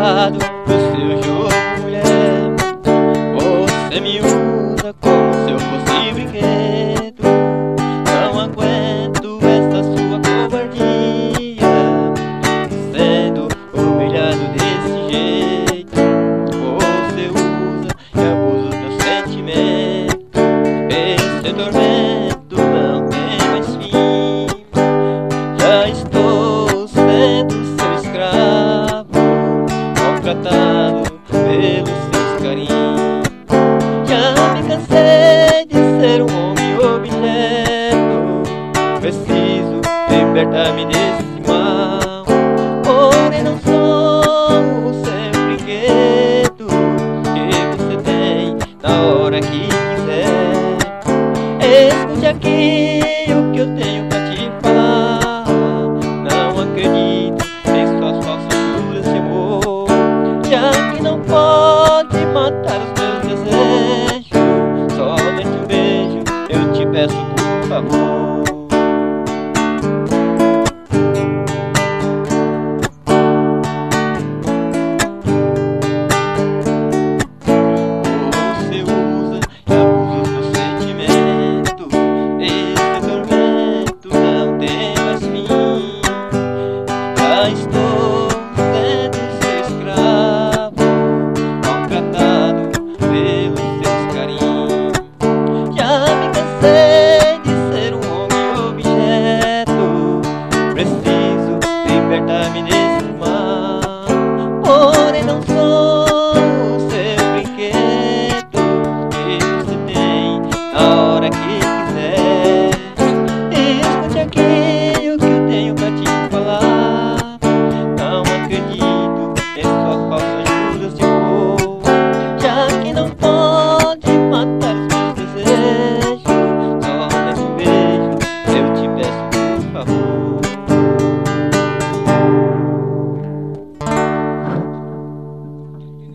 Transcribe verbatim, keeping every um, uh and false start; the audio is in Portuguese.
cansado do seu jogo, mulher. Você me usa como se eu fosse brinquedo. Não aguento essa sua covardia, sendo humilhado desse jeito. Você usa e abusa dos meus sentimentos. Esse tormento não tem mais fim. Já estou sendo seu escravo, maltratado pelos seus carinhos. Já me cansei de ser um homem objeto. Preciso libertar-me desse mal. Porém não sou o seu brinquedo que você tem na hora que quiser. Escute aqui o que eu tenho pra te falar. Não acredito em suas falsas juras de amor, já que não pode matar os meus desejos. Somente um beijo eu te peço, por favor. Você usa e abusa dos sentimentos. Esse tormento não tem mais fim. Já estou sendo seu escravo, maltratado pelos seus carinhos. Já me cansei de ser um homem objeto. Preciso libertar-me desse mal.